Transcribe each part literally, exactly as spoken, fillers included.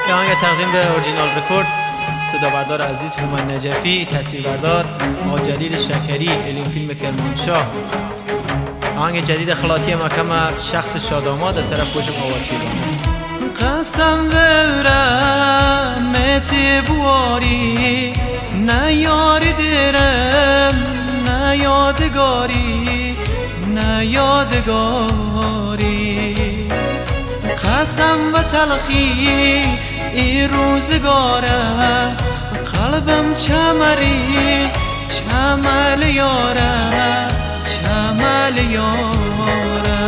یه آهنگ تقدیم به اورجینال رکورد، صدا بردار عزیز هومن نجفی، تصویر بردار آقا جلیل شکری، الین فیلم کرمانشاه. آهنگ جدید خلاطی مکم شخص شاداماد طرف پوش قواتی قسم ورم متی بواری نه یاری درم نه یادگاری نه یادگاری قسم و تلخی ای روزگاره قلبم چمری چمل یاره چمل یاره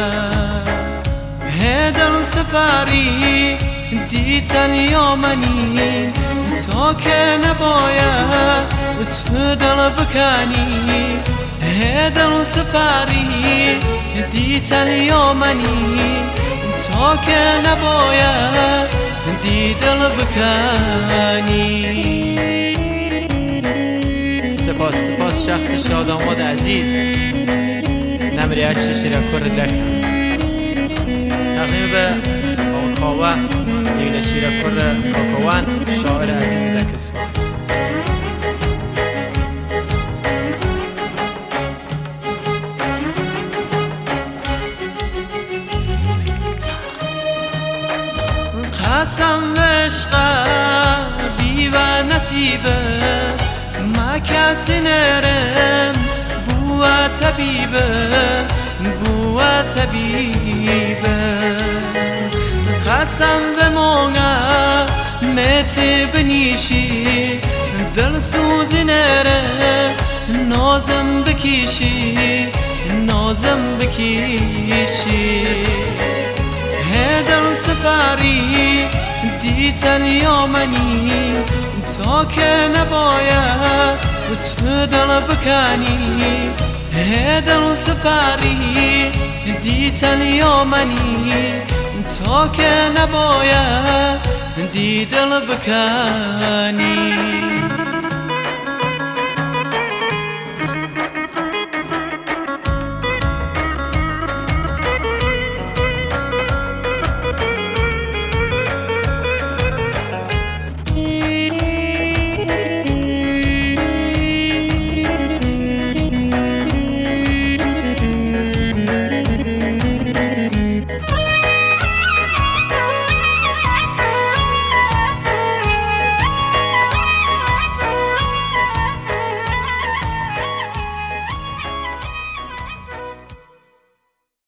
هدل تفری دیتن یا منی تا که نباید تو دل بکنی هدل تفری دیتن یا منی تا که نباید دی دل بکنی. سپاس سپاس شخص شاداماد عزیز نمری هشت شیرکر لکن تقدیم به آقا کاوه دیگه شیرکر کاکاوان شاعر عزیز لکستان. قسم عشق بی و نصیبه ما کسی نرم بو طبیبه بو طبیبه قسم به مونگا متی بنیشی دل سوزی نره نازم بکیشی نازم بکیشی هدل سفری دیتن یا منی تا که نباید تو دل بکنی هدل سفری دیتن یا منی تا که نباید دی دل بکنی.